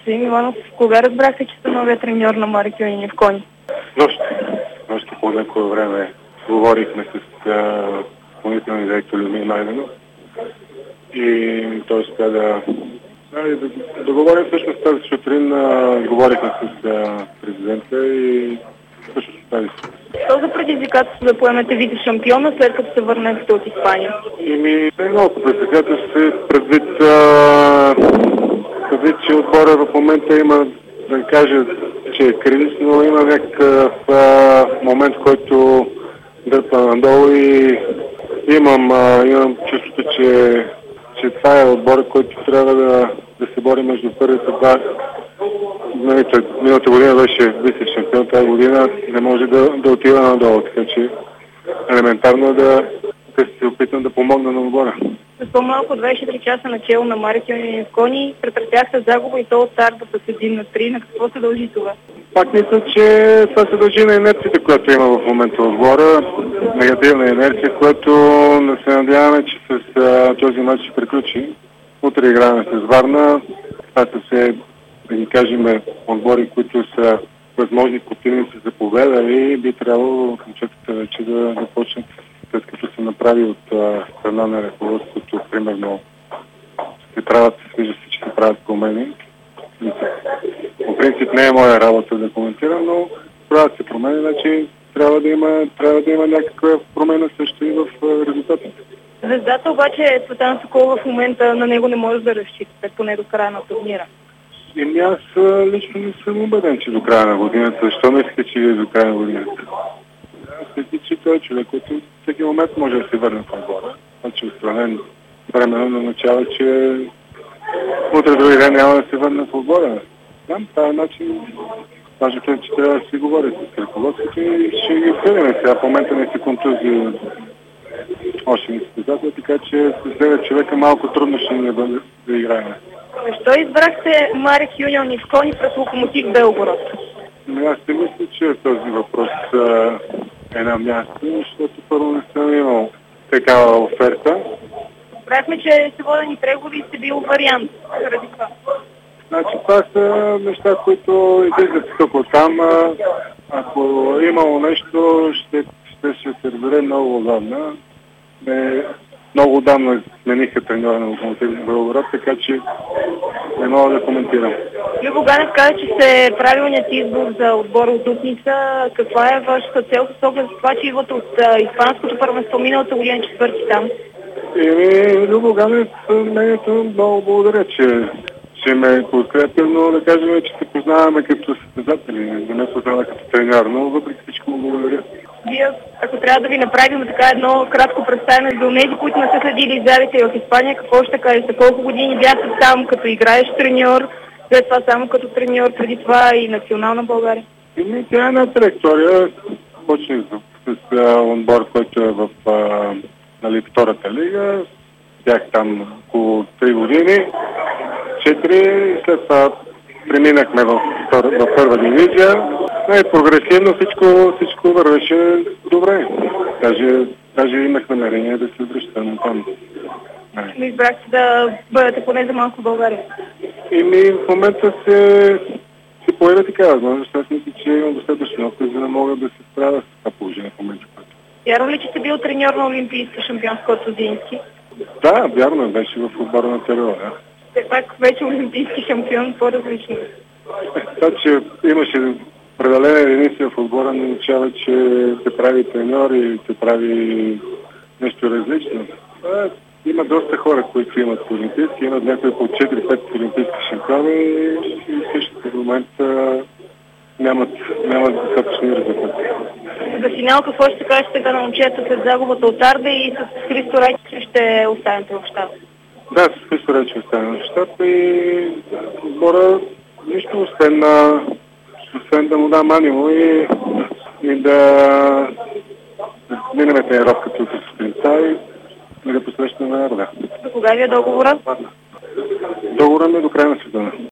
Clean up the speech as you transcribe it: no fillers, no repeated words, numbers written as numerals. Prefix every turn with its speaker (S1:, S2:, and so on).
S1: Господин Миланов, кога разбрахте, че сте новия треньор на Марик Юнин в Кони?
S2: Още по някое време говорихме с изпълнителния директор Людмила Найденов и той успя да говорим всъщност тази сутрин. Говорихме с президента и всъщност тази сутрин.
S1: Що за предизвикателство да поемете вице-шампиона, след като се върнахте от Испания?
S2: Много предизвикателство се предвид, че отбора в момента има, да кажа, че е кризис, но има някакъв момент, в който дърпа надолу и имам чувството, че това е отбор, който трябва да се бори между първите два. Миналата година беше вице-шампион, тази година не може да отива надолу, така че елементарно да се опитам да помогна на отбора.
S1: За по-малко 24 часа начало на Марик Юнин в Кони претърпяхте загуба и то от Ардата с 1-3. На какво се дължи това?
S2: Пак мисля, че това се дължи на инерцията, която има в момента отбора. Негативна инерция, която не се надяваме, че с този матч ще приключи. Утре играем с Варна. Това са все, да ги кажем, отбори, които са възможни противници за победа и би трябвало концепцията вече да започнат, след като се направи от страна на ръководството, примерно вижда се, че се правят промени. По принцип не е моя работа да коментирам, но правят се промени, значи трябва да има някаква промена също и в резултатите.
S1: Звездата обаче Цветан Соколов в момента на него не може да разчитате, поне до края на турнира.
S2: Аз лично не съм убеден, че до края на годината. Защо мислите, че е до края на годината? Аз мисля, че той е човек, който всеки момент може да се върне в отбора. Значи отстранен временно означава, че утре други ден няма да се върне в отбора. Там, тази начин, важното е, че трябва да си говори с ръководството и ще ги обсъдим. Сега в момента не си контузии още не се създател, така че с 9 човека малко трудно ще ни бъде да играем.
S1: Защо избрахте Марик Юнин в Кони пред Локомотив Белгород?
S2: Аз не мисля, че този въпрос е на място, защото първо не съм имал такава оферта.
S1: Правихме, че сте водени преговори и сте бил вариант заради това.
S2: Значи това са неща, които излизат тук от там. Ако е имало нещо, ще се разбере много отдавна. Много отдавна смениха треньора на Локомотив Белгород, така че не мога да коментирам.
S1: Любо Ганев каза, че сте правилният избор за отбора от Дупница. Каква е вашата цел с оглед за това, че идвате от испанското първенство миналата година четвърти там?
S2: Любо Ганев, мнението много благодаря, че ме подкрепя, но да кажем, че се познаваме като състезатели, не ме познава като треньор, но въпреки всичко му благодаря.
S1: Вие, ако трябва да ви направим така едно кратко представяне за онези, които не са следили изявите в Испания, какво ще кажете? Колко години бяхте там като играещ треньор, след това само като треньор, преди това и национална България?
S2: Тя е една траектория. Почнах с отбор, който е в втората лига. Бях там около 3 години, 4, след това преминахме в първа дивизия. Прогресивно всичко вървеше добре. Даже имах намерение да се връщам там.
S1: Но избрахте да бъдете поне за малко в България?
S2: В момента се появи така възможност. Аз мисля, че имам достатъчно опит, за да мога да се справя с това положение в момента.
S1: Вярно ли, че сте бил треньор на олимпийски шампион Скот Зински?
S2: Да, вярно, беше в отбора на ТРО, да.
S1: Все пак вече олимпийски шампион, по-различно.
S2: Това, че имаше определена единица в отбора, не означава, че се прави треньор и се прави нещо различно. Има доста хора, които имат олимпийски, имат някои по 4-5 олимпийски шампиони и в същия момент нямат достатъчни резултати.
S1: За финал какво ще кажете на момчета след загубата от Арда и с Христо Райчев ще останете в щаб?
S2: Да, с Христо Райчев останем в щаб и отбора нищо, освен да му дам анимо и да минем тренировката от сутринта и да посрещаме Арда.
S1: До кога ви е договора?
S2: Договорът е до края на сезона.